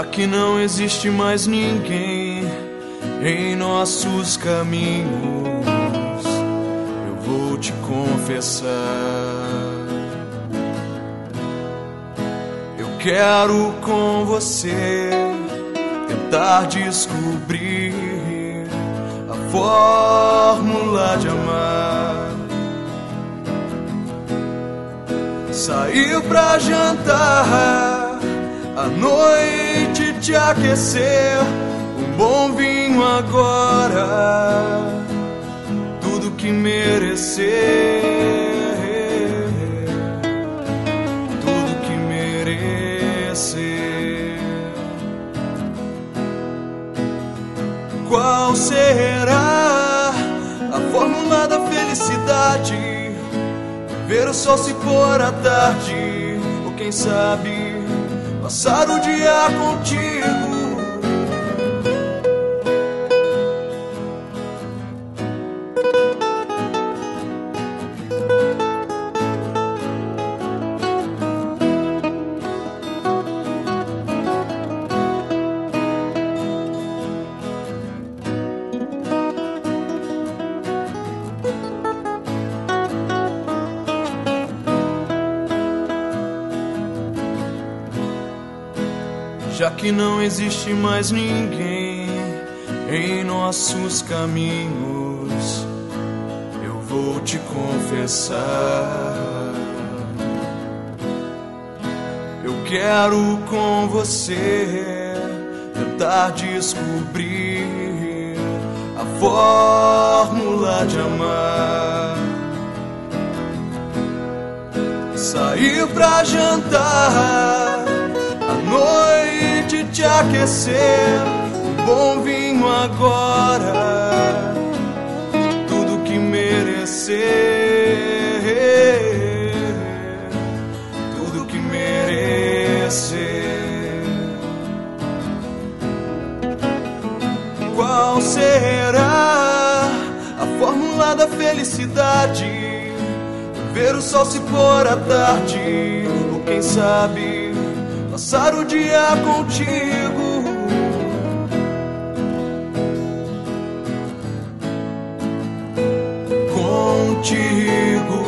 Já que não existe mais ninguém em nossos caminhos, eu vou te confessar. Eu quero com você tentar descobrir a fórmula de amar. Sair pra jantar, à noite te aquecer, um bom vinho agora, tudo que merecer, tudo que merecer. Qual será a fórmula da felicidade? Ver o sol se pôr à tarde, ou quem sabe passar o dia contigo. Já que não existe mais ninguém em nossos caminhos, eu vou te confessar. Eu quero com você tentar descobrir a fórmula de amar. Sair pra jantar, à noite te aquecer, um bom vinho agora, tudo que merecer, tudo que merecer. Qual será a fórmula da felicidade? Ver o sol se pôr à tarde, ou quem sabe passar o dia contigo. Contigo.